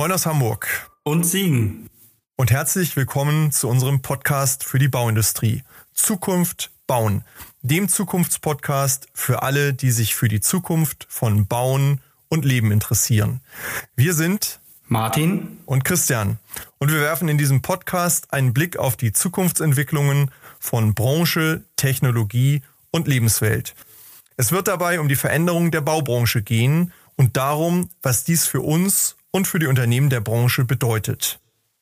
Moin aus Hamburg. Und Siegen. Und herzlich willkommen zu unserem Podcast für die Bauindustrie. Zukunft bauen. Dem Zukunftspodcast für alle, die sich für die Zukunft von Bauen und Leben interessieren. Wir sind Martin und Christian. Und wir werfen in diesem Podcast einen Blick auf die Zukunftsentwicklungen von Branche, Technologie und Lebenswelt. Es wird dabei um die Veränderung der Baubranche gehen und darum, was dies für uns und für die Unternehmen der Branche bedeutet.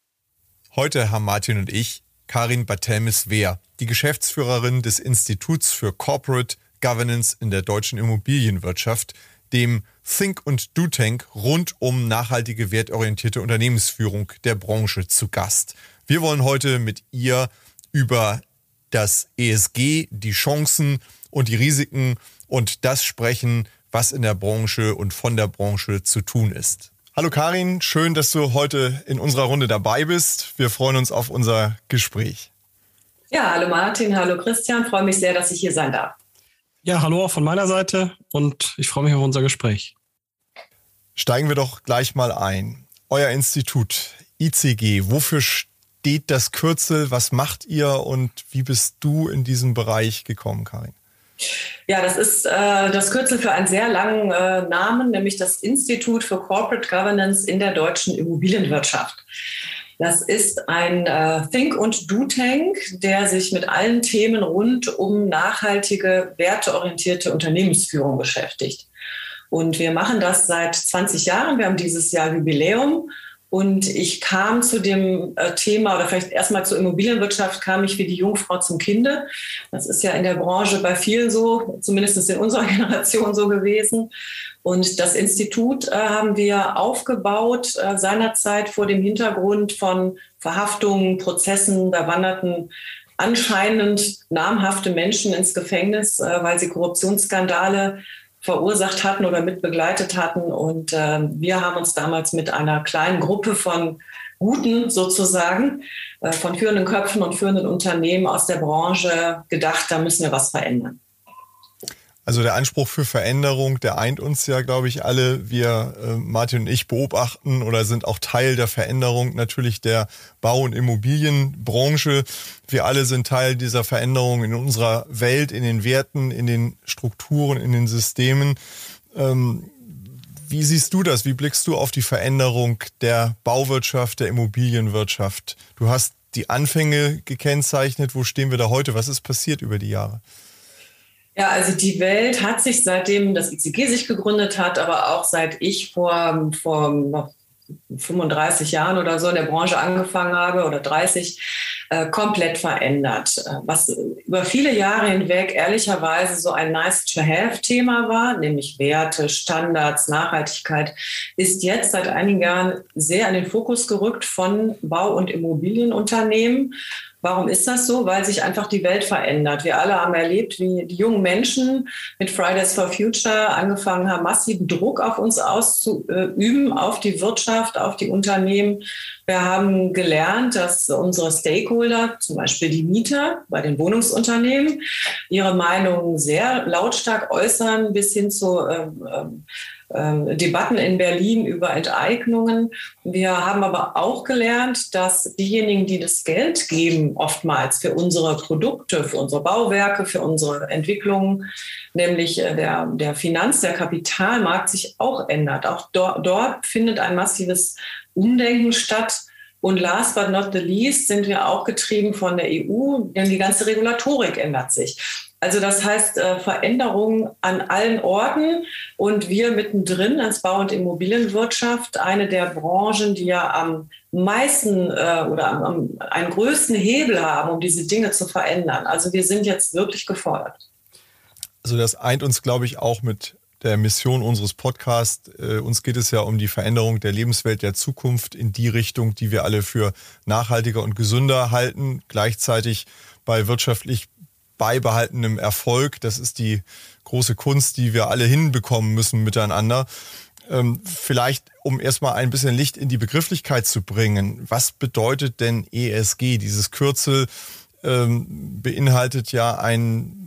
Heute haben Martin und ich Karin Barthelmes-Wehr, die Geschäftsführerin des Instituts für Corporate Governance in der deutschen Immobilienwirtschaft, dem Think und Do Tank rund um nachhaltige, wertorientierte Unternehmensführung der Branche zu Gast. Wir wollen heute mit ihr über das ESG, die Chancen und die Risiken und das sprechen, was in der Branche und von der Branche zu tun ist. Hallo Karin, schön, dass du heute in unserer Runde dabei bist. Wir freuen uns auf unser Gespräch. Ja, hallo Martin, hallo Christian, freue mich sehr, dass ich hier sein darf. Ja, hallo auch von meiner Seite und ich freue mich auf unser Gespräch. Steigen wir doch gleich mal ein. Euer Institut, ICG, wofür steht das Kürzel, was macht ihr und wie bist du in diesen Bereich gekommen, Karin? Ja, das ist das Kürzel für einen sehr langen Namen, nämlich das Institut für Corporate Governance in der deutschen Immobilienwirtschaft. Das ist ein Think- und Do-Tank, der sich mit allen Themen rund um nachhaltige, werteorientierte Unternehmensführung beschäftigt. Und wir machen das seit 20 Jahren. Wir haben dieses Jahr Jubiläum. Und ich kam zu dem Thema, oder vielleicht erstmal zur Immobilienwirtschaft, kam ich wie die Jungfrau zum Kinde. Das ist ja in der Branche bei vielen so, zumindest in unserer Generation so gewesen. Und das Institut haben wir aufgebaut seinerzeit vor dem Hintergrund von Verhaftungen, Prozessen. Da wanderten anscheinend namhafte Menschen ins Gefängnis, weil sie Korruptionsskandale verursacht hatten oder mit begleitet hatten. Und wir haben uns damals mit einer kleinen Gruppe von Guten sozusagen, von führenden Köpfen und führenden Unternehmen aus der Branche gedacht, da müssen wir was verändern. Also der Anspruch für Veränderung, der eint uns ja, glaube ich, alle. Wir, Martin und ich, beobachten oder sind auch Teil der Veränderung natürlich der Bau- und Immobilienbranche. Wir alle sind Teil dieser Veränderung in unserer Welt, in den Werten, in den Strukturen, in den Systemen. Wie siehst du das? Wie blickst du auf die Veränderung der Bauwirtschaft, der Immobilienwirtschaft? Du hast die Anfänge gekennzeichnet. Wo stehen wir da heute? Was ist passiert über die Jahre? Ja, also die Welt hat sich, seitdem das ICG sich gegründet hat, aber auch seit ich vor 35 Jahren oder so in der Branche angefangen habe oder 30, komplett verändert. Was über viele Jahre hinweg ehrlicherweise so ein Nice-to-have-Thema war, nämlich Werte, Standards, Nachhaltigkeit, ist jetzt seit einigen Jahren sehr in den Fokus gerückt von Bau- und Immobilienunternehmen. Warum ist das so? Weil sich einfach die Welt verändert. Wir alle haben erlebt, wie die jungen Menschen mit Fridays for Future angefangen haben, massiven Druck auf uns auszuüben, auf die Wirtschaft, auf die Unternehmen. Wir haben gelernt, dass unsere Stakeholder, zum Beispiel die Mieter bei den Wohnungsunternehmen, ihre Meinungen sehr lautstark äußern, bis hin zu Debatten in Berlin über Enteignungen. Wir haben aber auch gelernt, dass diejenigen, die das Geld geben, oftmals für unsere Produkte, für unsere Bauwerke, für unsere Entwicklungen, nämlich der der Kapitalmarkt sich auch ändert. Auch dort findet ein massives Umdenken statt. Und last but not the least sind wir auch getrieben von der EU, denn die ganze Regulatorik ändert sich. Also das heißt Veränderungen an allen Orten und wir mittendrin als Bau- und Immobilienwirtschaft, eine der Branchen, die ja am meisten oder einen größten Hebel haben, um diese Dinge zu verändern. Also wir sind jetzt wirklich gefordert. Also das eint uns, glaube ich, auch mit der Mission unseres Podcasts. Uns geht es ja um die Veränderung der Lebenswelt der Zukunft in die Richtung, die wir alle für nachhaltiger und gesünder halten, gleichzeitig bei wirtschaftlich beibehaltenem Erfolg. Das ist die große Kunst, die wir alle hinbekommen müssen miteinander. Vielleicht, um erstmal ein bisschen Licht in die Begrifflichkeit zu bringen. Was bedeutet denn ESG? Dieses Kürzel beinhaltet ja ein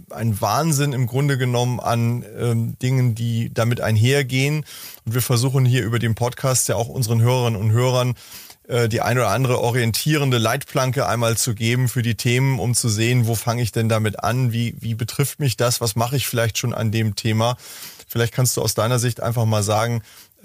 ein Wahnsinn im Grunde genommen an Dingen, die damit einhergehen. Und wir versuchen hier über den Podcast ja auch unseren Hörerinnen und Hörern die ein oder andere orientierende Leitplanke einmal zu geben für die Themen, um zu sehen, wo fange ich denn damit an, wie betrifft mich das, was mache ich vielleicht schon an dem Thema. Vielleicht kannst du aus deiner Sicht einfach mal sagen,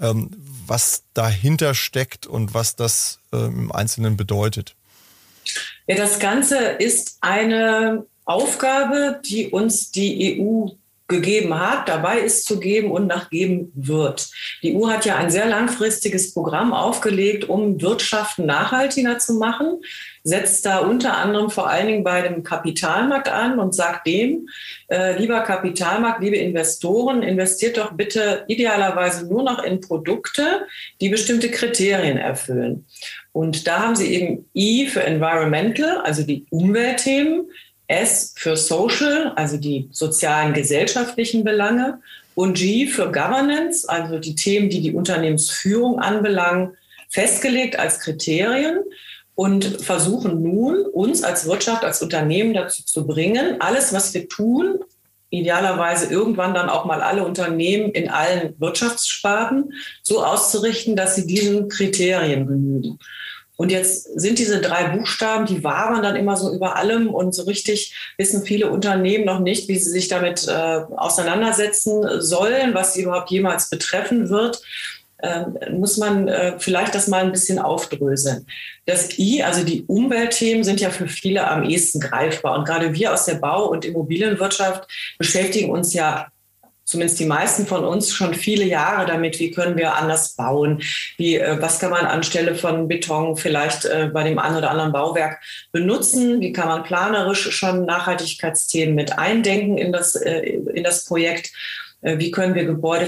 was dahinter steckt und was das im Einzelnen bedeutet. Ja, das Ganze ist eine Aufgabe, die uns die EU gegeben hat, dabei ist zu geben und nachgeben wird. Die EU hat ja ein sehr langfristiges Programm aufgelegt, um Wirtschaften nachhaltiger zu machen, setzt da unter anderem vor allen Dingen bei dem Kapitalmarkt an und sagt dem, lieber Kapitalmarkt, liebe Investoren, investiert doch bitte idealerweise nur noch in Produkte, die bestimmte Kriterien erfüllen. Und da haben sie eben I für Environmental, also die Umweltthemen, S für Social, also die sozialen, gesellschaftlichen Belange und G für Governance, also die Themen, die die Unternehmensführung anbelangen, festgelegt als Kriterien und versuchen nun, uns als Wirtschaft, als Unternehmen dazu zu bringen, alles, was wir tun, idealerweise irgendwann dann auch mal alle Unternehmen in allen Wirtschaftssparten so auszurichten, dass sie diesen Kriterien genügen. Und jetzt sind diese 3 Buchstaben, die wabern dann immer so über allem und so richtig wissen viele Unternehmen noch nicht, wie sie sich damit auseinandersetzen sollen, was sie überhaupt jemals betreffen wird. Muss man vielleicht das mal ein bisschen aufdröseln. Das I, also die Umweltthemen, sind ja für viele am ehesten greifbar. Und gerade wir aus der Bau- und Immobilienwirtschaft beschäftigen uns ja, zumindest die meisten von uns, schon viele Jahre damit, wie können wir anders bauen, was kann man anstelle von Beton vielleicht bei dem einen oder anderen Bauwerk benutzen, wie kann man planerisch schon Nachhaltigkeitsthemen mit eindenken in das Projekt. Wie können wir Gebäude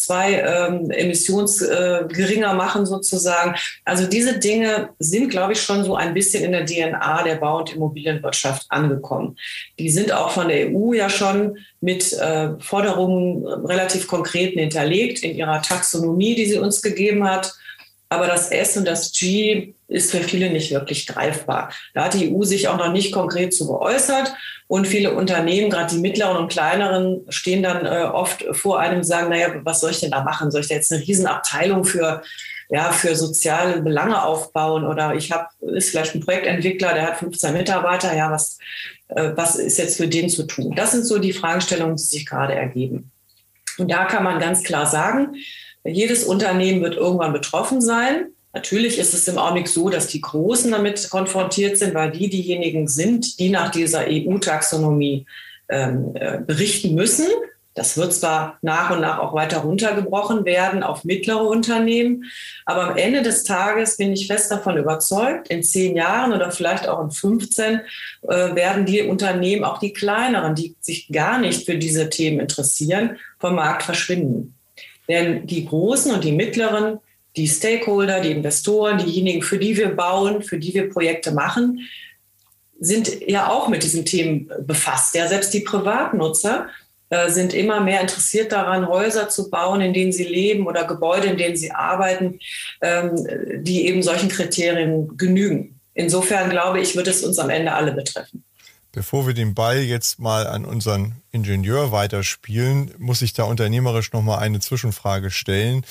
CO2 geringer machen sozusagen? Also diese Dinge sind, glaube ich, schon so ein bisschen in der DNA der Bau- und Immobilienwirtschaft angekommen. Die sind auch von der EU ja schon mit Forderungen relativ konkret hinterlegt in ihrer Taxonomie, die sie uns gegeben hat. Aber das S und das G ist für viele nicht wirklich greifbar. Da hat die EU sich auch noch nicht konkret zu geäußert. Und viele Unternehmen, gerade die mittleren und kleineren, stehen dann oft vor einem und sagen, naja, was soll ich denn da machen? Soll ich da jetzt eine Riesenabteilung für soziale Belange aufbauen? Oder ist vielleicht ein Projektentwickler, der hat 15 Mitarbeiter. Ja, was ist jetzt für den zu tun? Das sind so die Fragestellungen, die sich gerade ergeben. Und da kann man ganz klar sagen, jedes Unternehmen wird irgendwann betroffen sein. Natürlich ist es im Augenblick so, dass die Großen damit konfrontiert sind, weil die diejenigen sind, die nach dieser EU-Taxonomie berichten müssen. Das wird zwar nach und nach auch weiter runtergebrochen werden auf mittlere Unternehmen, aber am Ende des Tages bin ich fest davon überzeugt, in 10 Jahren oder vielleicht auch in 15 werden die Unternehmen, auch die kleineren, die sich gar nicht für diese Themen interessieren, vom Markt verschwinden. Denn die Großen und die Mittleren, die Stakeholder, die Investoren, diejenigen, für die wir bauen, für die wir Projekte machen, sind ja auch mit diesen Themen befasst. Ja, selbst die Privatnutzer sind immer mehr interessiert daran, Häuser zu bauen, in denen sie leben oder Gebäude, in denen sie arbeiten, die eben solchen Kriterien genügen. Insofern glaube ich, wird es uns am Ende alle betreffen. Bevor wir den Ball jetzt mal an unseren Ingenieur weiterspielen, muss ich da unternehmerisch noch mal eine Zwischenfrage stellen.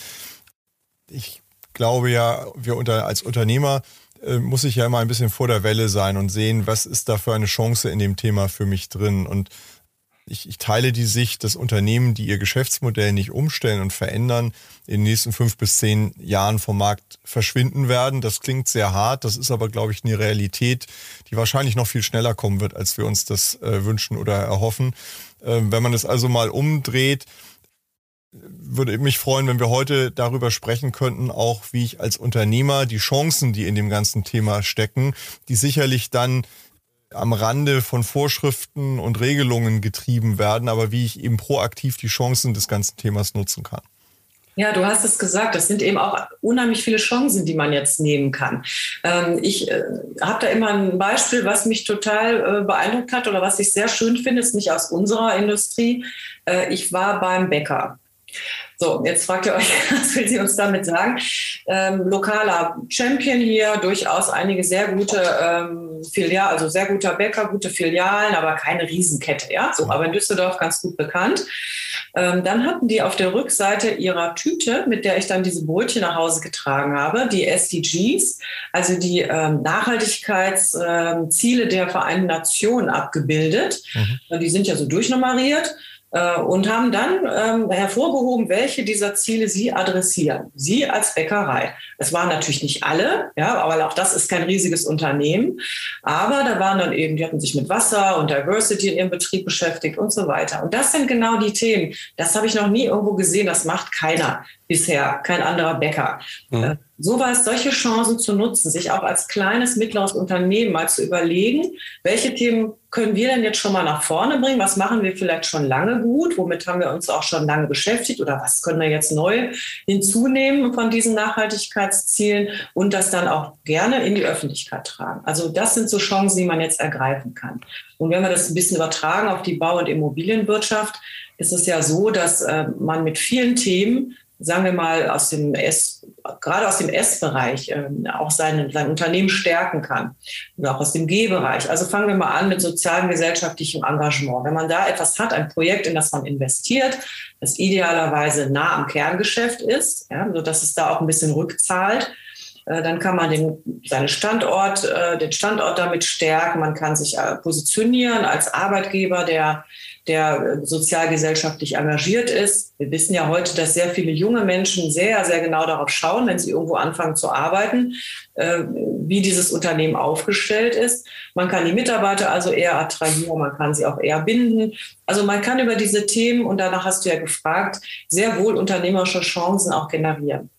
Ich glaube ja, als Unternehmer muss ich ja immer ein bisschen vor der Welle sein und sehen, was ist da für eine Chance in dem Thema für mich drin. Und ich teile die Sicht, dass Unternehmen, die ihr Geschäftsmodell nicht umstellen und verändern, in den nächsten 5 bis 10 Jahren vom Markt verschwinden werden. Das klingt sehr hart, das ist aber, glaube ich, eine Realität, die wahrscheinlich noch viel schneller kommen wird, als wir uns das wünschen oder erhoffen. Wenn man es also mal umdreht, würde mich freuen, wenn wir heute darüber sprechen könnten, auch wie ich als Unternehmer die Chancen, die in dem ganzen Thema stecken, die sicherlich dann am Rande von Vorschriften und Regelungen getrieben werden, aber wie ich eben proaktiv die Chancen des ganzen Themas nutzen kann. Ja, du hast es gesagt, das sind eben auch unheimlich viele Chancen, die man jetzt nehmen kann. Ich habe da immer ein Beispiel, was mich total beeindruckt hat oder was ich sehr schön finde, ist nicht aus unserer Industrie. Ich war beim Bäcker. So, jetzt fragt ihr euch, was will sie uns damit sagen? Lokaler Champion hier, durchaus einige sehr gute Filialen, also sehr guter Bäcker, gute Filialen, aber keine Riesenkette, ja, so, aber in Düsseldorf ganz gut bekannt. Dann hatten die auf der Rückseite ihrer Tüte, mit der ich dann diese Brötchen nach Hause getragen habe, die SDGs, also die Nachhaltigkeitsziele der Vereinten Nationen abgebildet. Die sind ja so durchnummeriert. Und haben dann hervorgehoben, welche dieser Ziele sie adressieren. Sie als Bäckerei. Es waren natürlich nicht alle, ja, aber auch das ist kein riesiges Unternehmen. Aber da waren dann eben, die hatten sich mit Wasser und Diversity in ihrem Betrieb beschäftigt und so weiter. Und das sind genau die Themen. Das habe ich noch nie irgendwo gesehen. Das macht keiner bisher, kein anderer Bäcker. Mhm. So war es, solche Chancen zu nutzen, sich auch als kleines, mittleres Unternehmen mal zu überlegen, welche Themen können wir denn jetzt schon mal nach vorne bringen? Was machen wir vielleicht schon lange gut? Womit haben wir uns auch schon lange beschäftigt? Oder was können wir jetzt neu hinzunehmen von diesen Nachhaltigkeitszielen und das dann auch gerne in die Öffentlichkeit tragen? Also das sind so Chancen, die man jetzt ergreifen kann. Und wenn wir das ein bisschen übertragen auf die Bau- und Immobilienwirtschaft, ist es ja so, dass man mit vielen Themen, sagen wir mal, gerade aus dem S-Bereich auch sein Unternehmen stärken kann. Oder auch aus dem G-Bereich. Also fangen wir mal an mit sozialem, gesellschaftlichem Engagement. Wenn man da etwas hat, ein Projekt, in das man investiert, das idealerweise nah am Kerngeschäft ist, ja, sodass es da auch ein bisschen rückzahlt, dann kann man den Standort damit stärken. Man kann sich positionieren als Arbeitgeber, der sozialgesellschaftlich engagiert ist. Wir wissen ja heute, dass sehr viele junge Menschen sehr, sehr genau darauf schauen, wenn sie irgendwo anfangen zu arbeiten, wie dieses Unternehmen aufgestellt ist. Man kann die Mitarbeiter also eher attrahieren, man kann sie auch eher binden. Also man kann über diese Themen, und danach hast du ja gefragt, sehr wohl unternehmerische Chancen auch generieren.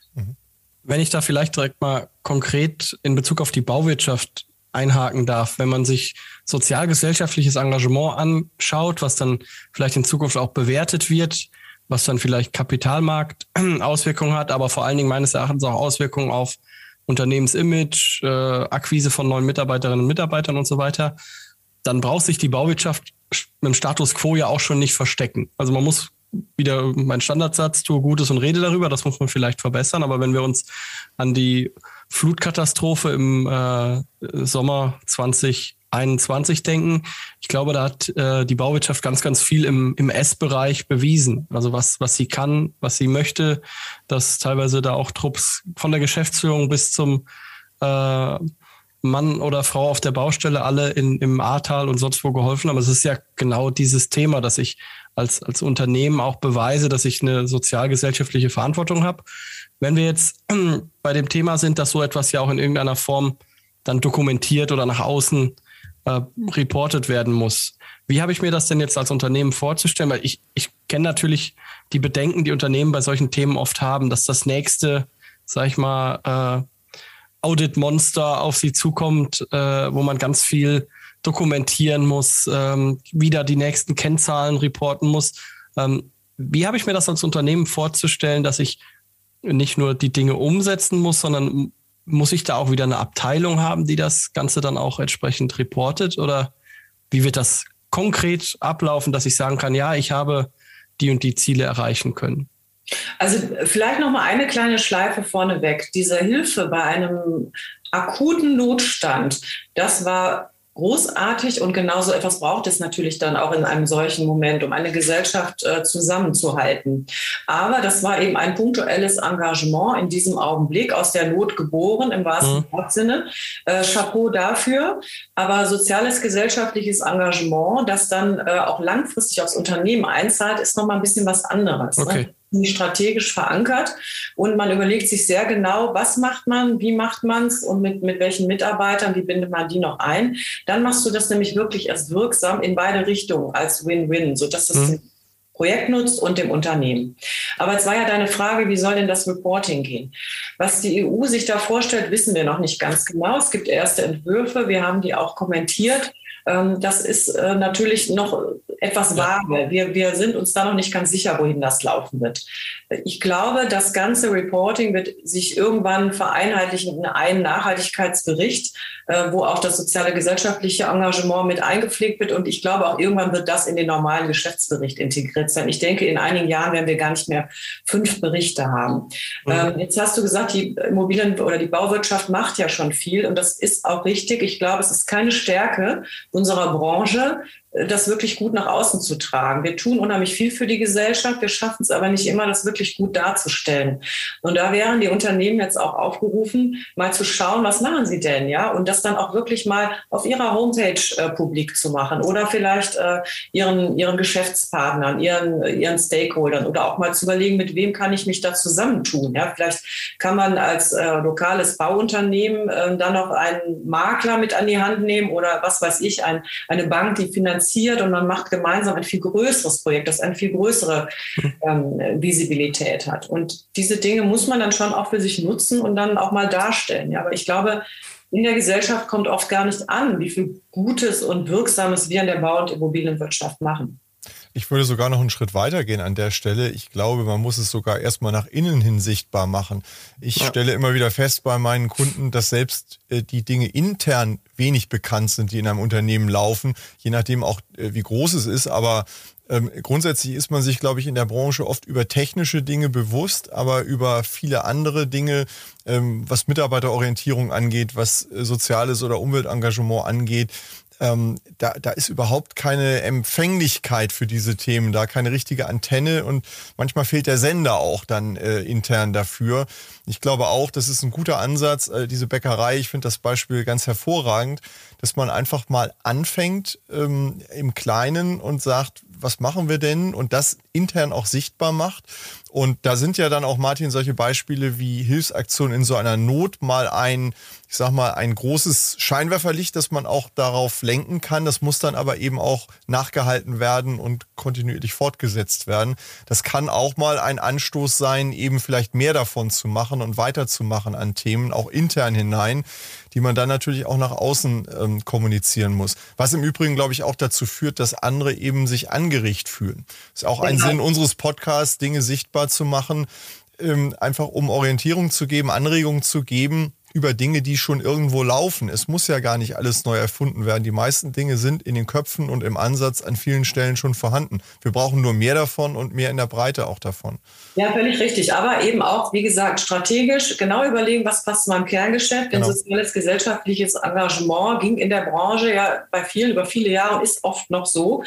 Wenn ich da vielleicht direkt mal konkret in Bezug auf die Bauwirtschaft einhaken darf, wenn man sich sozialgesellschaftliches Engagement anschaut, was dann vielleicht in Zukunft auch bewertet wird, was dann vielleicht Kapitalmarktauswirkungen hat, aber vor allen Dingen meines Erachtens auch Auswirkungen auf Unternehmensimage, Akquise von neuen Mitarbeiterinnen und Mitarbeitern und so weiter, dann braucht sich die Bauwirtschaft mit dem Status quo ja auch schon nicht verstecken. Also man muss wieder mein Standardsatz, tue Gutes und rede darüber, das muss man vielleicht verbessern, aber wenn wir uns an die Flutkatastrophe im Sommer 2021 denken, ich glaube, da hat die Bauwirtschaft ganz, ganz viel im S-Bereich bewiesen. Also was sie kann, was sie möchte, dass teilweise da auch Trupps von der Geschäftsführung bis zum Mann oder Frau auf der Baustelle alle im Ahrtal und sonst wo geholfen haben. Aber es ist ja genau dieses Thema, dass ich als Unternehmen auch beweise, dass ich eine sozialgesellschaftliche Verantwortung habe. Wenn wir jetzt bei dem Thema sind, dass so etwas ja auch in irgendeiner Form dann dokumentiert oder nach außen reportet werden muss. Wie habe ich mir das denn jetzt als Unternehmen vorzustellen? Weil ich kenne natürlich die Bedenken, die Unternehmen bei solchen Themen oft haben, dass das nächste, sag ich mal, Audit-Monster auf sie zukommt, wo man ganz viel dokumentieren muss, wieder die nächsten Kennzahlen reporten muss. Wie habe ich mir das als Unternehmen vorzustellen, dass ich nicht nur die Dinge umsetzen muss, sondern muss ich da auch wieder eine Abteilung haben, die das Ganze dann auch entsprechend reportet? Oder wie wird das konkret ablaufen, dass ich sagen kann, ja, ich habe die und die Ziele erreichen können? Also vielleicht noch mal eine kleine Schleife vorneweg. Diese Hilfe bei einem akuten Notstand, das war großartig und genauso etwas braucht es natürlich dann auch in einem solchen Moment, um eine Gesellschaft zusammenzuhalten. Aber das war eben ein punktuelles Engagement in diesem Augenblick, aus der Not geboren, im wahrsten Wortsinne. Chapeau dafür. Aber soziales, gesellschaftliches Engagement, das dann auch langfristig aufs Unternehmen einzahlt, ist nochmal ein bisschen was anderes. Okay. Ne? Strategisch verankert und man überlegt sich sehr genau, was macht man, wie macht man es und mit welchen Mitarbeitern, wie bindet man die noch ein. Dann machst du das nämlich wirklich erst wirksam in beide Richtungen als Win-Win, sodass es dem Projekt nutzt und dem Unternehmen. Aber jetzt war ja deine Frage, wie soll denn das Reporting gehen? Was die EU sich da vorstellt, wissen wir noch nicht ganz genau. Es gibt erste Entwürfe, wir haben die auch kommentiert. Das ist natürlich noch etwas vage. Wir sind uns da noch nicht ganz sicher, wohin das laufen wird. Ich glaube, das ganze Reporting wird sich irgendwann vereinheitlichen in einen Nachhaltigkeitsbericht, wo auch das soziale gesellschaftliche Engagement mit eingepflegt wird. Und ich glaube, auch irgendwann wird das in den normalen Geschäftsbericht integriert sein. Ich denke, in einigen Jahren werden wir gar nicht mehr 5 Berichte haben. Jetzt hast du gesagt, die Immobilien- oder die Bauwirtschaft macht ja schon viel. Und das ist auch richtig. Ich glaube, es ist keine Stärke unserer Branche, das wirklich gut nach außen zu tragen. Wir tun unheimlich viel für die Gesellschaft, wir schaffen es aber nicht immer, das wirklich gut darzustellen. Und da wären die Unternehmen jetzt auch aufgerufen, mal zu schauen, was machen sie denn, ja? Und das dann auch wirklich mal auf ihrer Homepage publik zu machen oder vielleicht ihren Geschäftspartnern, ihren Stakeholdern oder auch mal zu überlegen, mit wem kann ich mich da zusammentun, ja? Vielleicht kann man als lokales Bauunternehmen dann noch einen Makler mit an die Hand nehmen oder was weiß ich, eine Bank, die finanziert und man macht gemeinsam ein viel größeres Projekt, das eine viel größere Visibilität hat. Und diese Dinge muss man dann schon auch für sich nutzen und dann auch mal darstellen. Ja, aber ich glaube, in der Gesellschaft kommt oft gar nicht an, wie viel Gutes und Wirksames wir in der Bau- und Immobilienwirtschaft machen. Ich würde sogar noch einen Schritt weiter gehen an der Stelle. Ich glaube, man muss es sogar erstmal nach innen hin sichtbar machen. Ich stelle immer wieder fest bei meinen Kunden, dass selbst die Dinge intern wenig bekannt sind, die in einem Unternehmen laufen, je nachdem auch, wie groß es ist. Aber grundsätzlich ist man sich, glaube ich, in der Branche oft über technische Dinge bewusst, aber über viele andere Dinge, was Mitarbeiterorientierung angeht, was soziales oder Umweltengagement angeht, da ist überhaupt keine Empfänglichkeit für diese Themen, da keine richtige Antenne und manchmal fehlt der Sender auch dann intern dafür. Ich glaube auch, das ist ein guter Ansatz, diese Bäckerei, ich finde das Beispiel ganz hervorragend, dass man einfach mal anfängt im Kleinen und sagt, was machen wir denn? Und das intern auch sichtbar macht. Und da sind ja dann auch, Martin, solche Beispiele wie Hilfsaktionen in so einer Not mal ein großes Scheinwerferlicht, das man auch darauf lenken kann. Das muss dann aber eben auch nachgehalten werden und kontinuierlich fortgesetzt werden. Das kann auch mal ein Anstoß sein, eben vielleicht mehr davon zu machen und weiterzumachen an Themen, auch intern hinein, die man dann natürlich auch nach außen kommunizieren muss. Was im Übrigen, glaube ich, auch dazu führt, dass andere eben sich angeregt fühlen. Das ist auch ein Sinn unseres Podcasts, Dinge sichtbar zu machen, einfach um Orientierung zu geben, Anregungen zu geben über Dinge, die schon irgendwo laufen. Es muss ja gar nicht alles neu erfunden werden. Die meisten Dinge sind in den Köpfen und im Ansatz an vielen Stellen schon vorhanden. Wir brauchen nur mehr davon und mehr in der Breite auch davon. Ja, völlig richtig. Aber eben auch, wie gesagt, strategisch genau überlegen, was passt zu meinem Kerngeschäft. Denn soziales, gesellschaftliches Engagement ging in der Branche ja bei vielen über viele Jahre und ist oft noch so,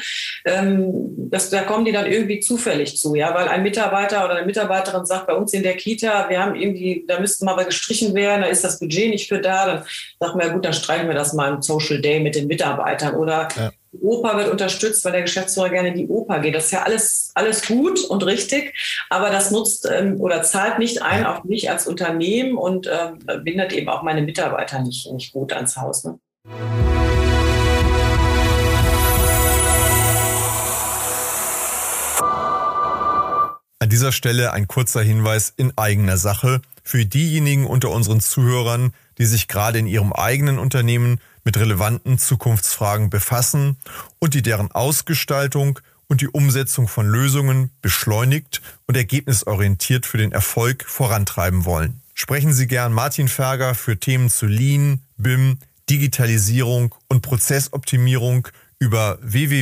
da kommen die dann irgendwie zufällig zu. Ja, weil ein Mitarbeiter oder eine Mitarbeiterin sagt, bei uns in der Kita, wir haben irgendwie, da müssten mal gestrichen werden, da ist das Budget nicht für da. Dann sagen wir, gut, dann streichen wir das mal im Social Day mit den Mitarbeitern. Oder die Oper wird unterstützt, weil der Geschäftsführer gerne in die Oper geht. Das ist ja alles gut und richtig, aber das nutzt oder zahlt nicht ein auf mich als Unternehmen und bindet eben auch meine Mitarbeiter nicht gut ans Haus. Ne? An dieser Stelle ein kurzer Hinweis in eigener Sache für diejenigen unter unseren Zuhörern, die sich gerade in ihrem eigenen Unternehmen mit relevanten Zukunftsfragen befassen und die deren Ausgestaltung und die Umsetzung von Lösungen beschleunigt und ergebnisorientiert für den Erfolg vorantreiben wollen. Sprechen Sie gern Martin Ferger für Themen zu Lean, BIM, Digitalisierung und Prozessoptimierung über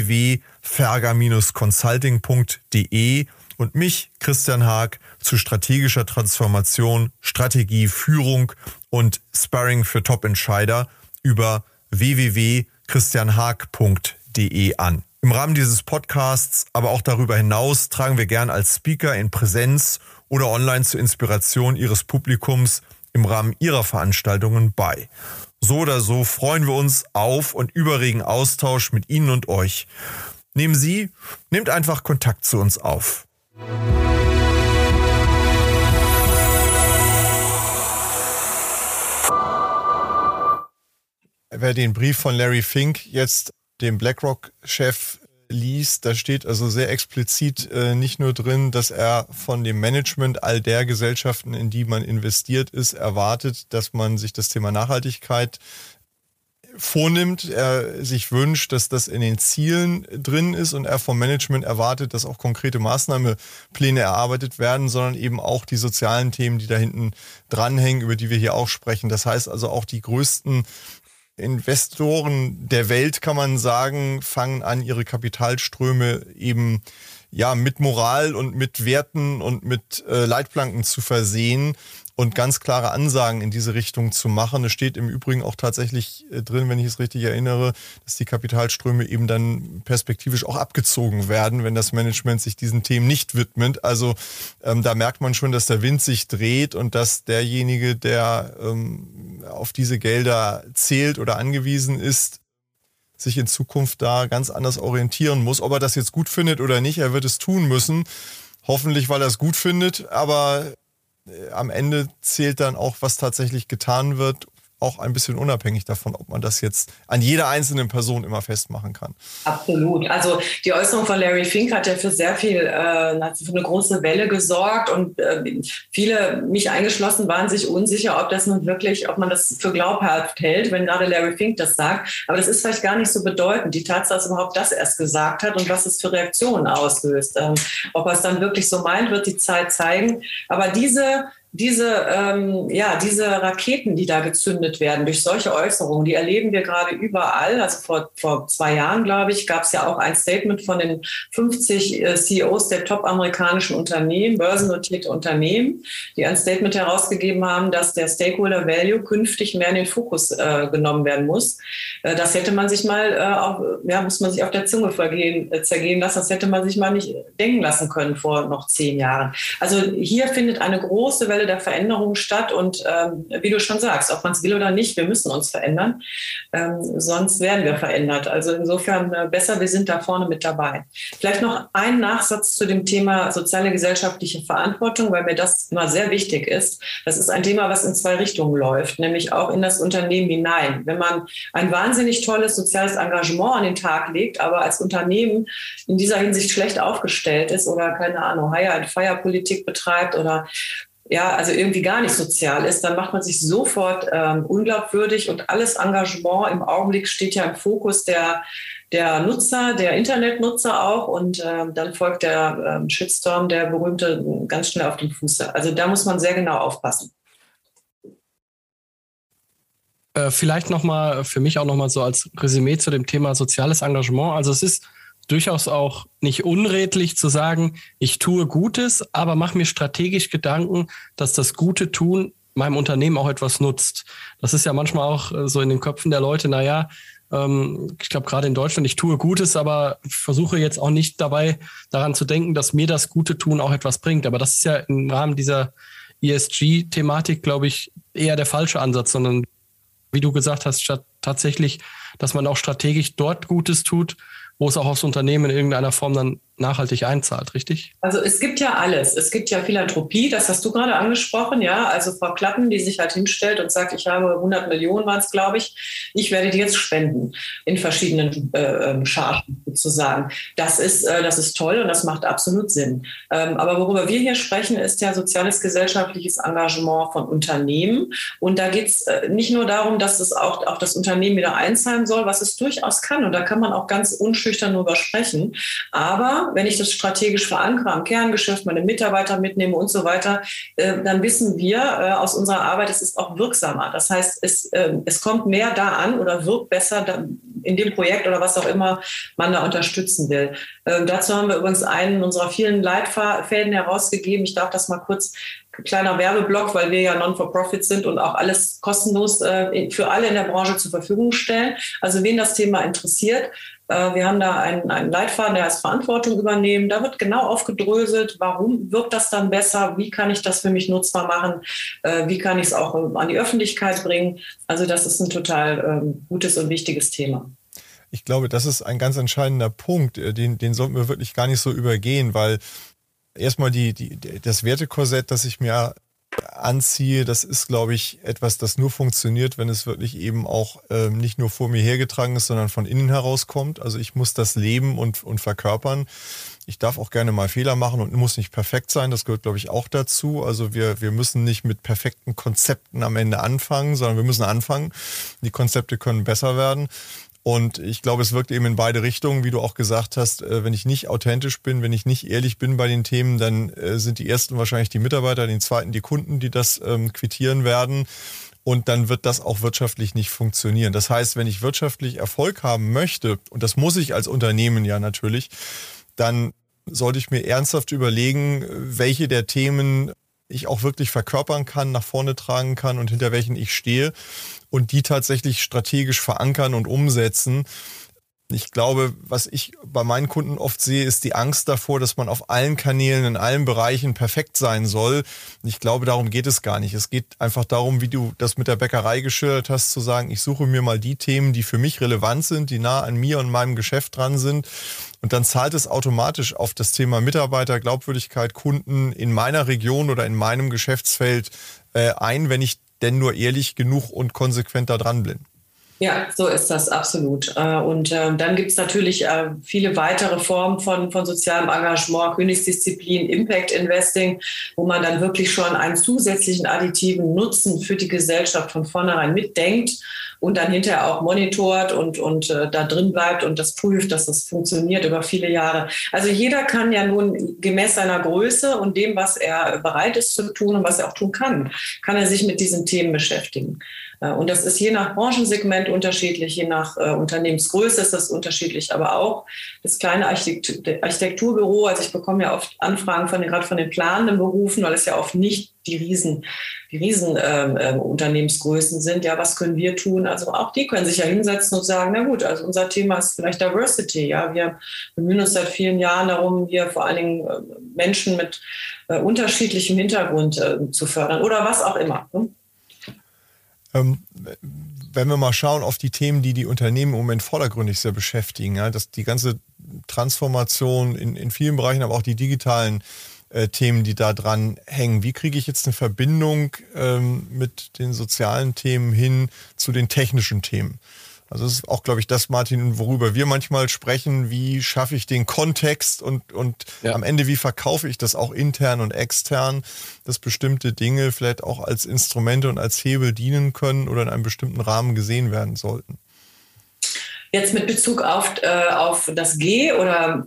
www.ferger-consulting.de und mich, Christian Haag, zu strategischer Transformation, Strategie, Führung und Sparring für Top-Entscheider über www.christianhaag.de an. Im Rahmen dieses Podcasts, aber auch darüber hinaus, tragen wir gern als Speaker in Präsenz oder online zur Inspiration Ihres Publikums im Rahmen Ihrer Veranstaltungen bei. So oder so freuen wir uns auf und über regen Austausch mit Ihnen und euch. Nehmt einfach Kontakt zu uns auf. Wer den Brief von Larry Fink jetzt dem BlackRock-Chef liest, da steht also sehr explizit nicht nur drin, dass er von dem Management all der Gesellschaften, in die man investiert ist, erwartet, dass man sich das Thema Nachhaltigkeit vornimmt, er sich wünscht, dass das in den Zielen drin ist und er vom Management erwartet, dass auch konkrete Maßnahmepläne erarbeitet werden, sondern eben auch die sozialen Themen, die da hinten dranhängen, über die wir hier auch sprechen. Das heißt also auch die größten Investoren der Welt, kann man sagen, fangen an, ihre Kapitalströme eben mit Moral und mit Werten und mit Leitplanken zu versehen und ganz klare Ansagen in diese Richtung zu machen. Es steht im Übrigen auch tatsächlich drin, wenn ich es richtig erinnere, dass die Kapitalströme eben dann perspektivisch auch abgezogen werden, wenn das Management sich diesen Themen nicht widmet. Also da merkt man schon, dass der Wind sich dreht und dass derjenige, der auf diese Gelder zählt oder angewiesen ist, sich in Zukunft da ganz anders orientieren muss. Ob er das jetzt gut findet oder nicht, er wird es tun müssen. Hoffentlich, weil er es gut findet, aber am Ende zählt dann auch, was tatsächlich getan wird, auch ein bisschen unabhängig davon, ob man das jetzt an jeder einzelnen Person immer festmachen kann. Absolut. Also die Äußerung von Larry Fink hat ja für sehr viel, für eine große Welle gesorgt und viele, mich eingeschlossen, waren sich unsicher, ob man das für glaubhaft hält, wenn gerade Larry Fink das sagt. Aber das ist vielleicht gar nicht so bedeutend. Die Tatsache, dass überhaupt das erst gesagt hat und was es für Reaktionen auslöst. Ob er es dann wirklich so meint, wird die Zeit zeigen. Aber diese Raketen, die da gezündet werden durch solche Äußerungen, die erleben wir gerade überall. Also vor 2 Jahren, glaube ich, gab es ja auch ein Statement von den 50 CEOs der top-amerikanischen Unternehmen, börsennotierte Unternehmen, die ein Statement herausgegeben haben, dass der Stakeholder Value künftig mehr in den Fokus genommen werden muss. Das hätte man sich muss man sich auf der Zunge zergehen lassen. Das hätte man sich mal nicht denken lassen können vor noch 10 Jahren. Also hier findet eine große Welle der Veränderung statt und wie du schon sagst, ob man es will oder nicht, wir müssen uns verändern, sonst werden wir verändert. Also insofern besser, wir sind da vorne mit dabei. Vielleicht noch ein Nachsatz zu dem Thema soziale gesellschaftliche Verantwortung, weil mir das immer sehr wichtig ist. Das ist ein Thema, was in 2 Richtungen läuft, nämlich auch in das Unternehmen hinein. Wenn man ein wahnsinnig tolles soziales Engagement an den Tag legt, aber als Unternehmen in dieser Hinsicht schlecht aufgestellt ist oder keine Ahnung, Hire-and-Fire-Politik betreibt oder also irgendwie gar nicht sozial ist, dann macht man sich sofort unglaubwürdig und alles Engagement im Augenblick steht ja im Fokus der Nutzer, der Internetnutzer auch und dann folgt der Shitstorm, der berühmte, ganz schnell auf dem Fuße. Also da muss man sehr genau aufpassen. Vielleicht für mich auch nochmal so als Resümee zu dem Thema soziales Engagement. Also es ist durchaus auch nicht unredlich zu sagen, ich tue Gutes, aber mache mir strategisch Gedanken, dass das Gute tun meinem Unternehmen auch etwas nutzt. Das ist ja manchmal auch so in den Köpfen der Leute, ich glaube gerade in Deutschland, ich tue Gutes, aber versuche jetzt auch nicht daran zu denken, dass mir das Gute tun auch etwas bringt. Aber das ist ja im Rahmen dieser ESG-Thematik, glaube ich, eher der falsche Ansatz, sondern wie du gesagt hast, statt tatsächlich, dass man auch strategisch dort Gutes tut, wo es auch aufs Unternehmen in irgendeiner Form dann nachhaltig einzahlt, richtig? Also es gibt ja alles. Es gibt ja Philanthropie, das hast du gerade angesprochen, ja. Also Frau Klappen, die sich halt hinstellt und sagt, ich habe 100 Millionen, waren es, glaube ich werde die jetzt spenden in verschiedenen Chargen sozusagen. Das ist toll und das macht absolut Sinn. Aber worüber wir hier sprechen, ist ja soziales gesellschaftliches Engagement von Unternehmen. Und da geht es nicht nur darum, dass es auch das Unternehmen wieder einzahlen soll, was es durchaus kann. Und da kann man auch ganz unschüchtern drüber sprechen. Aber wenn ich das strategisch verankere am Kerngeschäft, meine Mitarbeiter mitnehme und so weiter, dann wissen wir aus unserer Arbeit, es ist auch wirksamer. Das heißt, es kommt mehr da an oder wirkt besser in dem Projekt oder was auch immer man da unterstützen will. Dazu haben wir übrigens einen unserer vielen Leitfäden herausgegeben. Ich darf das mal kurz, kleiner Werbeblock, weil wir ja Non-for-Profit sind und auch alles kostenlos für alle in der Branche zur Verfügung stellen. Also wen das Thema interessiert, wir haben da einen Leitfaden, der heißt Verantwortung übernehmen. Da wird genau aufgedröselt, warum wirkt das dann besser, wie kann ich das für mich nutzbar machen, wie kann ich es auch an die Öffentlichkeit bringen. Also das ist ein total gutes und wichtiges Thema. Ich glaube, das ist ein ganz entscheidender Punkt, den sollten wir wirklich gar nicht so übergehen, weil erstmal das Wertekorsett, das ich mir anziehe, das ist, glaube ich, etwas, das nur funktioniert, wenn es wirklich eben auch nicht nur vor mir hergetragen ist, sondern von innen herauskommt. Also ich muss das leben und verkörpern. Ich darf auch gerne mal Fehler machen und muss nicht perfekt sein. Das gehört, glaube ich, auch dazu. Also wir müssen nicht mit perfekten Konzepten am Ende anfangen, sondern wir müssen anfangen. Die Konzepte können besser werden. Und ich glaube, es wirkt eben in beide Richtungen, wie du auch gesagt hast. Wenn ich nicht authentisch bin, wenn ich nicht ehrlich bin bei den Themen, dann sind die ersten wahrscheinlich die Mitarbeiter, den zweiten die Kunden, die das quittieren werden. Und dann wird das auch wirtschaftlich nicht funktionieren. Das heißt, wenn ich wirtschaftlich Erfolg haben möchte, und das muss ich als Unternehmen ja natürlich, dann sollte ich mir ernsthaft überlegen, welche der Themen ich auch wirklich verkörpern kann, nach vorne tragen kann und hinter welchen ich stehe und die tatsächlich strategisch verankern und umsetzen. Ich glaube, was ich bei meinen Kunden oft sehe, ist die Angst davor, dass man auf allen Kanälen, in allen Bereichen perfekt sein soll. Ich glaube, darum geht es gar nicht. Es geht einfach darum, wie du das mit der Bäckerei geschildert hast, zu sagen, ich suche mir mal die Themen, die für mich relevant sind, die nah an mir und meinem Geschäft dran sind. Und dann zahlt es automatisch auf das Thema Mitarbeiter, Glaubwürdigkeit, Kunden in meiner Region oder in meinem Geschäftsfeld ein, wenn ich denn nur ehrlich genug und konsequent da dran bin. Ja, so ist das absolut. Und dann gibt es natürlich viele weitere Formen von sozialem Engagement, Königsdisziplin, Impact Investing, wo man dann wirklich schon einen zusätzlichen additiven Nutzen für die Gesellschaft von vornherein mitdenkt und dann hinterher auch monitort und da drin bleibt und das prüft, dass das funktioniert über viele Jahre. Also jeder kann ja nun gemäß seiner Größe und dem, was er bereit ist zu tun und was er auch tun kann er sich mit diesen Themen beschäftigen. Und das ist je nach Branchensegment unterschiedlich, je nach Unternehmensgröße ist das unterschiedlich, aber auch das kleine Architekturbüro, also ich bekomme ja oft Anfragen gerade von den planenden Berufen, weil es ja oft nicht die Riesen Unternehmensgrößen sind. Ja, was können wir tun? Also auch die können sich ja hinsetzen und sagen, na gut, also unser Thema ist vielleicht Diversity. Ja, wir bemühen uns seit vielen Jahren darum, hier vor allen Dingen Menschen mit unterschiedlichem Hintergrund zu fördern oder was auch immer. Ne? Wenn wir mal schauen auf die Themen, die Unternehmen im Moment vordergründig sehr beschäftigen, ja, dass die ganze Transformation in vielen Bereichen, aber auch die digitalen Themen, die da dran hängen. Wie kriege ich jetzt eine Verbindung mit den sozialen Themen hin zu den technischen Themen? Also das ist auch, glaube ich, das, Martin, worüber wir manchmal sprechen. Wie schaffe ich den Kontext und ja, am Ende, wie verkaufe ich das auch intern und extern, dass bestimmte Dinge vielleicht auch als Instrumente und als Hebel dienen können oder in einem bestimmten Rahmen gesehen werden sollten? Jetzt mit Bezug auf das G oder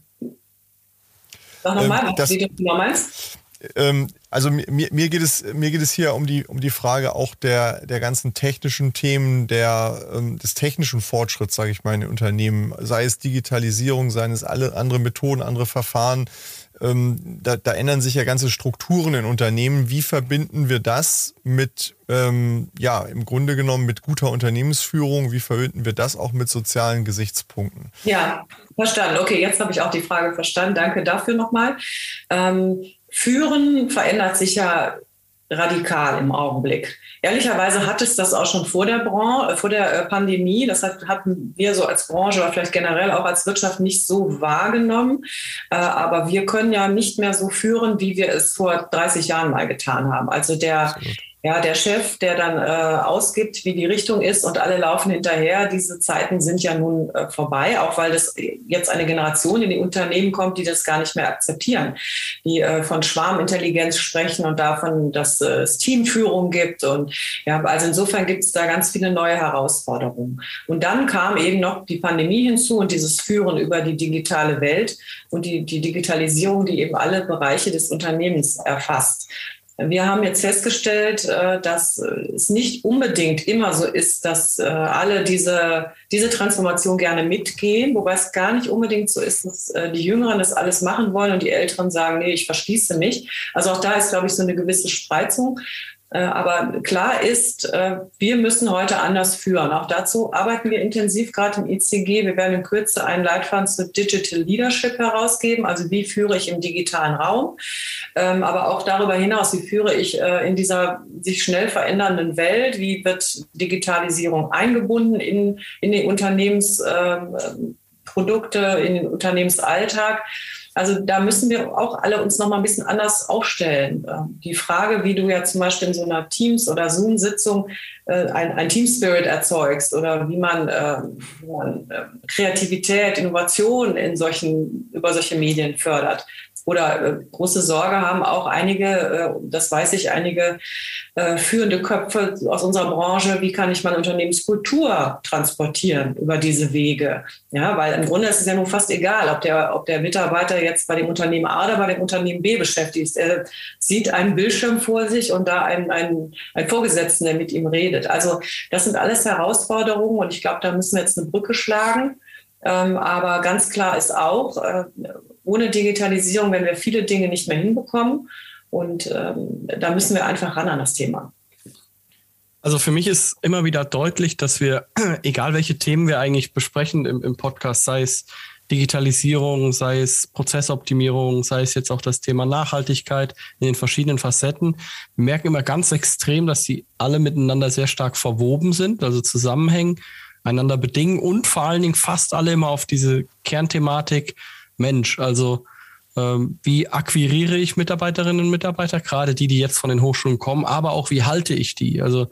sag nochmal, was du genau meinst? Also mir geht es hier um die Frage auch der ganzen technischen Themen, des technischen Fortschritts, sage ich mal, in den Unternehmen, sei es Digitalisierung, seien es alle andere Methoden, andere Verfahren. Da ändern sich ja ganze Strukturen in Unternehmen. Wie verbinden wir das mit, im Grunde genommen mit guter Unternehmensführung? Wie verbinden wir das auch mit sozialen Gesichtspunkten? Ja, verstanden. Okay, jetzt habe ich auch die Frage verstanden. Danke dafür nochmal. Führen verändert sich ja radikal im Augenblick. Ehrlicherweise hat es das auch schon vor der Pandemie. Das hatten wir so als Branche oder vielleicht generell auch als Wirtschaft nicht so wahrgenommen. Aber wir können ja nicht mehr so führen, wie wir es vor 30 Jahren mal getan haben. Also der Chef, der dann ausgibt, wie die Richtung ist und alle laufen hinterher, diese Zeiten sind ja nun vorbei, auch weil das jetzt eine Generation in die Unternehmen kommt, die das gar nicht mehr akzeptieren, die von Schwarmintelligenz sprechen und davon, dass es Teamführung gibt. Und ja, also insofern gibt es da ganz viele neue Herausforderungen. Und dann kam eben noch die Pandemie hinzu und dieses Führen über die digitale Welt und die Digitalisierung, die eben alle Bereiche des Unternehmens erfasst. Wir haben jetzt festgestellt, dass es nicht unbedingt immer so ist, dass alle diese Transformation gerne mitgehen, wobei es gar nicht unbedingt so ist, dass die Jüngeren das alles machen wollen und die Älteren sagen, nee, ich verschließe mich. Also auch da ist, glaube ich, so eine gewisse Spreizung. Aber klar ist, wir müssen heute anders führen. Auch dazu arbeiten wir intensiv gerade im ICG. Wir werden in Kürze einen Leitfaden zu Digital Leadership herausgeben. Also wie führe ich im digitalen Raum? Aber auch darüber hinaus, wie führe ich in dieser sich schnell verändernden Welt? Wie wird Digitalisierung eingebunden in die Unternehmensprodukte, in den Unternehmensalltag? Also da müssen wir auch alle uns noch mal ein bisschen anders aufstellen. Die Frage, wie du ja zum Beispiel in so einer Teams- oder Zoom-Sitzung ein Team-Spirit erzeugst oder wie man Kreativität, Innovation über solche Medien fördert. Oder große Sorge haben auch einige, das weiß ich, einige führende Köpfe aus unserer Branche, wie kann ich meine Unternehmenskultur transportieren über diese Wege? Ja, weil im Grunde ist es ja nun fast egal, ob der Mitarbeiter jetzt bei dem Unternehmen A oder bei dem Unternehmen B beschäftigt ist. Er sieht einen Bildschirm vor sich und da einen Vorgesetzten, der mit ihm redet. Also das sind alles Herausforderungen und ich glaube, da müssen wir jetzt eine Brücke schlagen. Aber ganz klar ist auch, ohne Digitalisierung werden wir viele Dinge nicht mehr hinbekommen. Und da müssen wir einfach ran an das Thema. Also für mich ist immer wieder deutlich, dass wir, egal welche Themen wir eigentlich besprechen im Podcast, sei es Digitalisierung, sei es Prozessoptimierung, sei es jetzt auch das Thema Nachhaltigkeit in den verschiedenen Facetten, wir merken immer ganz extrem, dass die alle miteinander sehr stark verwoben sind, also zusammenhängen, einander bedingen und vor allen Dingen fast alle immer auf diese Kernthematik Mensch, also wie akquiriere ich Mitarbeiterinnen und Mitarbeiter, gerade die jetzt von den Hochschulen kommen, aber auch wie halte ich die? Also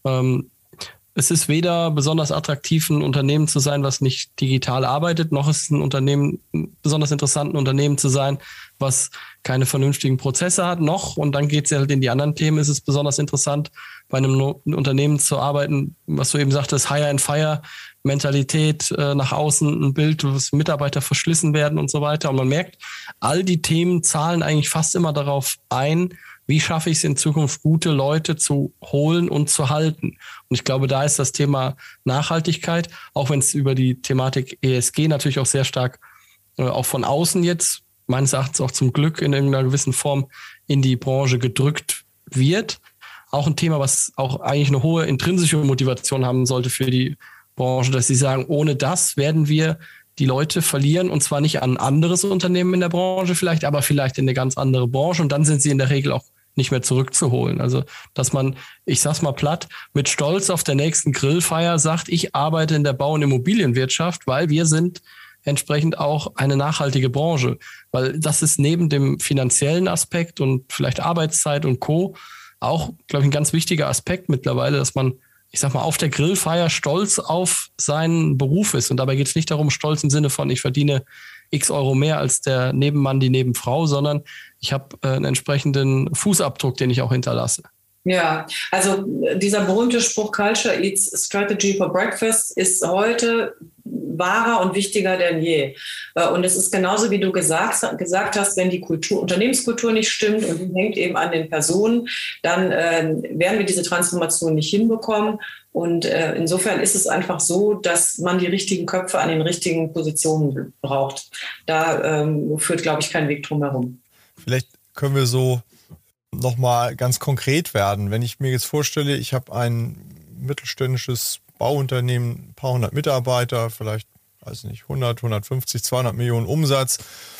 es ist weder besonders attraktiv, ein Unternehmen zu sein, was nicht digital arbeitet, noch ist ein besonders interessant, ein Unternehmen zu sein, was keine vernünftigen Prozesse hat, noch, und dann geht es halt in die anderen Themen, ist es besonders interessant, bei einem Unternehmen zu arbeiten, was du eben sagtest, Hire and Fire, Mentalität nach außen, ein Bild, wo Mitarbeiter verschlissen werden und so weiter. Und man merkt, all die Themen zahlen eigentlich fast immer darauf ein, wie schaffe ich es in Zukunft, gute Leute zu holen und zu halten. Und ich glaube, da ist das Thema Nachhaltigkeit, auch wenn es über die Thematik ESG natürlich auch sehr stark auch von außen jetzt, meines Erachtens auch zum Glück in irgendeiner gewissen Form in die Branche gedrückt wird. Auch ein Thema, was auch eigentlich eine hohe intrinsische Motivation haben sollte für die Branche, dass sie sagen, ohne das werden wir die Leute verlieren, und zwar nicht an ein anderes Unternehmen in der Branche vielleicht, aber vielleicht in eine ganz andere Branche, und dann sind sie in der Regel auch nicht mehr zurückzuholen. Also, dass man, ich sag's mal platt, mit Stolz auf der nächsten Grillfeier sagt, ich arbeite in der Bau- und Immobilienwirtschaft, weil wir sind entsprechend auch eine nachhaltige Branche. Weil das ist neben dem finanziellen Aspekt und vielleicht Arbeitszeit und Co. auch, glaube ich, ein ganz wichtiger Aspekt mittlerweile, dass man, ich sag mal, auf der Grillfeier stolz auf seinen Beruf ist. Und dabei geht es nicht darum, stolz im Sinne von, ich verdiene x Euro mehr als der Nebenmann, die Nebenfrau, sondern ich habe einen entsprechenden Fußabdruck, den ich auch hinterlasse. Ja, also dieser berühmte Spruch Culture Eats Strategy for Breakfast ist heute wahrer und wichtiger denn je. Und es ist genauso, wie du gesagt hast, wenn die Unternehmenskultur nicht stimmt und die hängt eben an den Personen, dann werden wir diese Transformation nicht hinbekommen. Und insofern ist es einfach so, dass man die richtigen Köpfe an den richtigen Positionen braucht. Da führt, glaube ich, kein Weg drum herum. Vielleicht können wir so nochmal ganz konkret werden. Wenn ich mir jetzt vorstelle, ich habe ein mittelständisches Bauunternehmen, ein paar hundert Mitarbeiter, vielleicht, weiß nicht, 100, 150, 200 Millionen Umsatz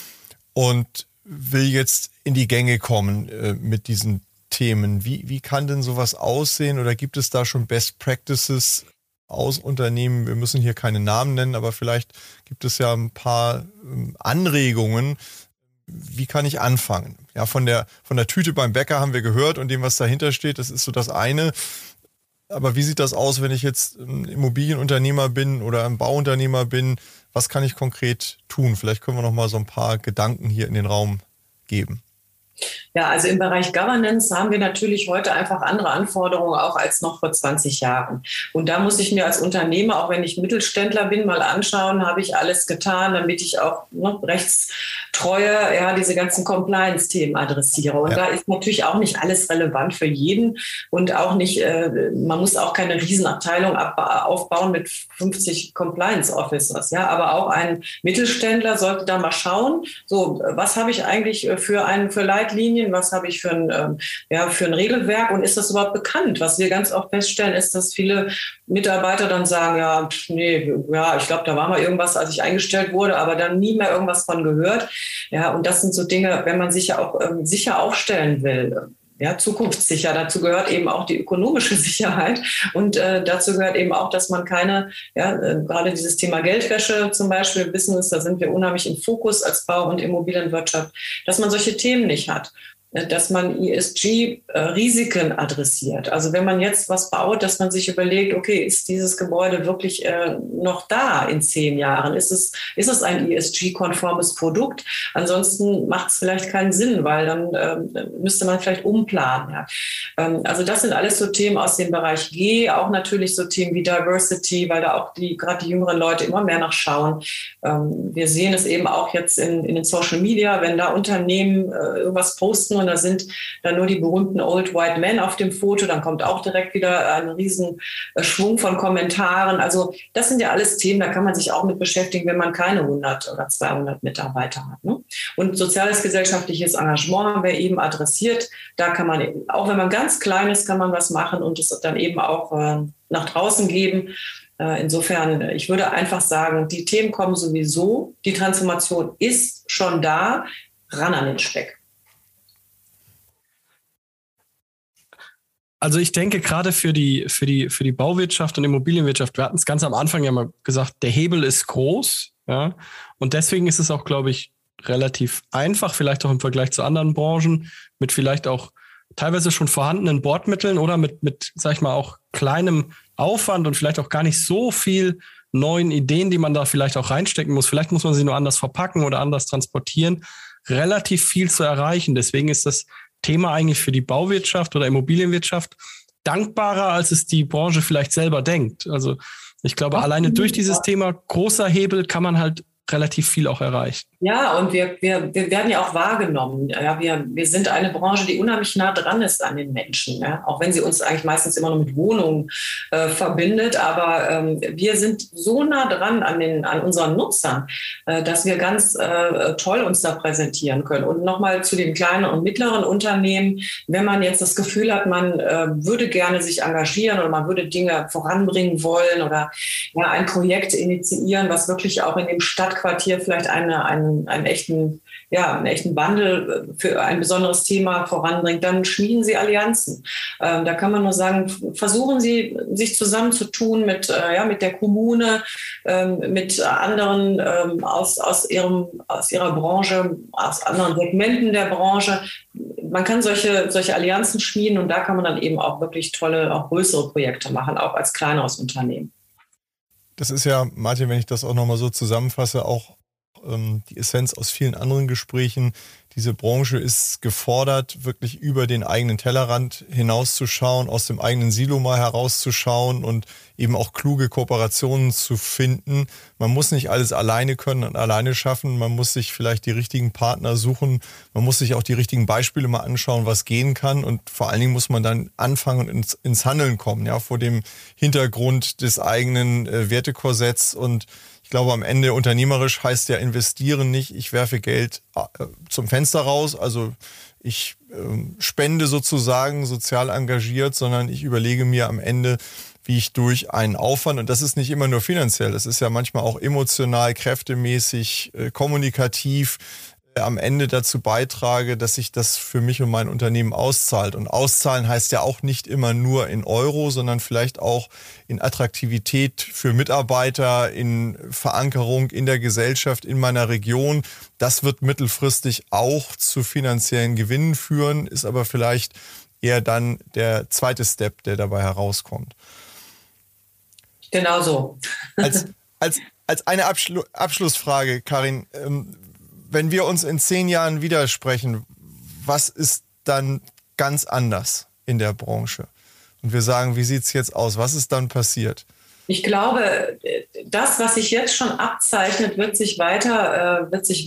und will jetzt in die Gänge kommen mit diesen Themen. Wie kann denn sowas aussehen, oder gibt es da schon Best Practices aus Unternehmen? Wir müssen hier keine Namen nennen, aber vielleicht gibt es ja ein paar Anregungen. Wie kann ich anfangen? Ja, von der Tüte beim Bäcker haben wir gehört und dem, was dahinter steht, das ist so das eine. Aber wie sieht das aus, wenn ich jetzt ein Immobilienunternehmer bin oder ein Bauunternehmer bin? Was kann ich konkret tun? Vielleicht können wir noch mal so ein paar Gedanken hier in den Raum geben. Ja, also im Bereich Governance haben wir natürlich heute einfach andere Anforderungen auch als noch vor 20 Jahren. Und da muss ich mir als Unternehmer, auch wenn ich Mittelständler bin, mal anschauen, habe ich alles getan, damit ich auch rechtstreue, ja, diese ganzen Compliance-Themen adressiere. Und da ist natürlich auch nicht alles relevant für jeden und auch nicht, man muss auch keine Riesenabteilung aufbauen mit 50 Compliance-Officers. Ja, aber auch ein Mittelständler sollte da mal schauen, so, was habe ich eigentlich für Leitlinien, was habe ich für ein Regelwerk und ist das überhaupt bekannt? Was wir ganz oft feststellen, ist, dass viele Mitarbeiter dann sagen, ich glaube, da war mal irgendwas, als ich eingestellt wurde, aber dann nie mehr irgendwas von gehört. Ja, und das sind so Dinge, wenn man sich ja auch sicher aufstellen will, ja, zukunftssicher. Dazu gehört eben auch die ökonomische Sicherheit und dazu gehört eben auch, dass man keine, gerade dieses Thema Geldwäsche zum Beispiel, Business, da sind wir unheimlich im Fokus als Bau- und Immobilienwirtschaft, dass man solche Themen nicht hat, dass man ESG-Risiken adressiert. Also wenn man jetzt was baut, dass man sich überlegt, okay, ist dieses Gebäude wirklich noch da in 10 Jahren? Ist es ein ESG-konformes Produkt? Ansonsten macht es vielleicht keinen Sinn, weil dann müsste man vielleicht umplanen. Ja. Also das sind alles so Themen aus dem Bereich G, auch natürlich so Themen wie Diversity, weil da auch gerade die jüngeren Leute immer mehr nachschauen. Wir sehen es eben auch jetzt in den Social Media, wenn da Unternehmen irgendwas posten, und da sind dann nur die berühmten Old White Men auf dem Foto, dann kommt auch direkt wieder ein riesen Schwung von Kommentaren. Also das sind ja alles Themen, da kann man sich auch mit beschäftigen, wenn man keine 100 oder 200 Mitarbeiter hat. Ne? Und soziales, gesellschaftliches Engagement haben wir eben adressiert. Da kann man, auch wenn man ganz klein ist, kann man was machen und es dann eben auch nach draußen geben. Insofern, ich würde einfach sagen, die Themen kommen sowieso, die Transformation ist schon da, ran an den Speck. Also ich denke gerade für die Bauwirtschaft und Immobilienwirtschaft, wir hatten es ganz am Anfang ja mal gesagt, der Hebel ist groß, ja, und deswegen ist es auch, glaube ich, relativ einfach, vielleicht auch im Vergleich zu anderen Branchen, mit vielleicht auch teilweise schon vorhandenen Bordmitteln oder mit, sag ich mal, auch kleinem Aufwand und vielleicht auch gar nicht so viel neuen Ideen, die man da vielleicht auch reinstecken muss. Vielleicht muss man sie nur anders verpacken oder anders transportieren, relativ viel zu erreichen. Deswegen ist das Thema eigentlich für die Bauwirtschaft oder Immobilienwirtschaft dankbarer, als es die Branche vielleicht selber denkt. Also ich glaube, alleine durch dieses Thema großer Hebel kann man halt relativ viel auch erreichen. Ja, und wir werden ja auch wahrgenommen. Ja, wir sind eine Branche, die unheimlich nah dran ist an den Menschen, ja? Auch wenn sie uns eigentlich meistens immer nur mit Wohnungen verbindet. Aber wir sind so nah dran an unseren Nutzern, dass wir ganz toll uns da präsentieren können. Und nochmal zu den kleinen und mittleren Unternehmen, wenn man jetzt das Gefühl hat, man würde gerne sich engagieren oder man würde Dinge voranbringen wollen oder ein Projekt initiieren, was wirklich auch in dem Stadtquartier vielleicht einen echten Wandel für ein besonderes Thema voranbringt, dann schmieden Sie Allianzen. Da kann man nur sagen, versuchen Sie, sich zusammenzutun mit der Kommune, mit anderen aus ihrer Branche, aus anderen Segmenten der Branche. Man kann solche Allianzen schmieden und da kann man dann eben auch wirklich tolle, auch größere Projekte machen, auch als kleineres Unternehmen. Das ist ja, Martin, wenn ich das auch nochmal so zusammenfasse, auch die Essenz aus vielen anderen Gesprächen. Diese Branche ist gefordert, wirklich über den eigenen Tellerrand hinauszuschauen, aus dem eigenen Silo mal herauszuschauen und eben auch kluge Kooperationen zu finden. Man muss nicht alles alleine können und alleine schaffen. Man muss sich vielleicht die richtigen Partner suchen. Man muss sich auch die richtigen Beispiele mal anschauen, was gehen kann. Und vor allen Dingen muss man dann anfangen und ins Handeln kommen, ja, vor dem Hintergrund des eigenen Wertekorsetts. Und ich glaube, am Ende unternehmerisch heißt ja investieren nicht, ich werfe Geld zum Fenster raus, also ich spende sozusagen sozial engagiert, sondern ich überlege mir am Ende, wie ich durch einen Aufwand, und das ist nicht immer nur finanziell, das ist ja manchmal auch emotional, kräftemäßig, kommunikativ, am Ende dazu beitrage, dass sich das für mich und mein Unternehmen auszahlt. Und auszahlen heißt ja auch nicht immer nur in Euro, sondern vielleicht auch in Attraktivität für Mitarbeiter, in Verankerung in der Gesellschaft, in meiner Region. Das wird mittelfristig auch zu finanziellen Gewinnen führen, ist aber vielleicht eher dann der zweite Step, der dabei herauskommt. Genau so. Als eine Abschlussfrage, Karin, wenn wir uns in 10 Jahren widersprechen, was ist dann ganz anders in der Branche? Und wir sagen, wie sieht es jetzt aus? Was ist dann passiert? Ich glaube, das, was sich jetzt schon abzeichnet, wird sich weiter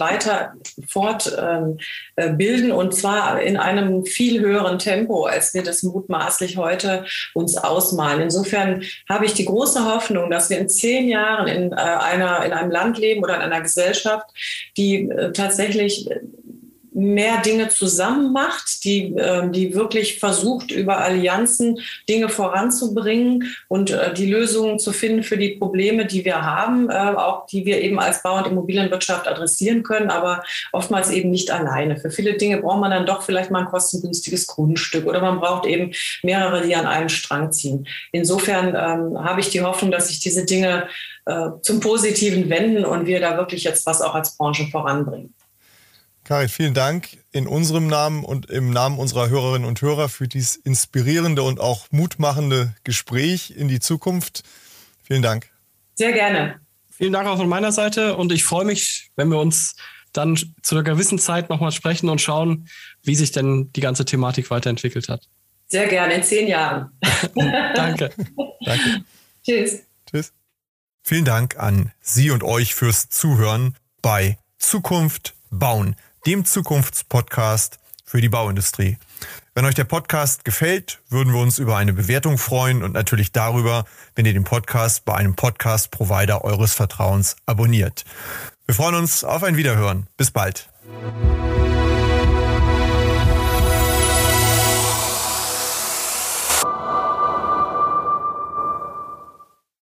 fortbilden und zwar in einem viel höheren Tempo, als wir das mutmaßlich heute uns ausmalen. Insofern habe ich die große Hoffnung, dass wir in 10 Jahren in einem Land leben oder in einer Gesellschaft, die tatsächlich mehr Dinge zusammen macht, die wirklich versucht, über Allianzen Dinge voranzubringen und die Lösungen zu finden für die Probleme, die wir haben, auch die wir eben als Bau- und Immobilienwirtschaft adressieren können, aber oftmals eben nicht alleine. Für viele Dinge braucht man dann doch vielleicht mal ein kostengünstiges Grundstück oder man braucht eben mehrere, die an einem Strang ziehen. Insofern habe ich die Hoffnung, dass sich diese Dinge zum Positiven wenden und wir da wirklich jetzt was auch als Branche voranbringen. Karin, vielen Dank in unserem Namen und im Namen unserer Hörerinnen und Hörer für dieses inspirierende und auch mutmachende Gespräch in die Zukunft. Vielen Dank. Sehr gerne. Vielen Dank auch von meiner Seite und ich freue mich, wenn wir uns dann zu einer gewissen Zeit nochmal sprechen und schauen, wie sich denn die ganze Thematik weiterentwickelt hat. Sehr gerne, in 10 Jahren. Danke. Danke. Tschüss. Tschüss. Vielen Dank an Sie und euch fürs Zuhören bei Zukunft bauen, dem Zukunftspodcast für die Bauindustrie. Wenn euch der Podcast gefällt, würden wir uns über eine Bewertung freuen und natürlich darüber, wenn ihr den Podcast bei einem Podcast-Provider eures Vertrauens abonniert. Wir freuen uns auf ein Wiederhören. Bis bald.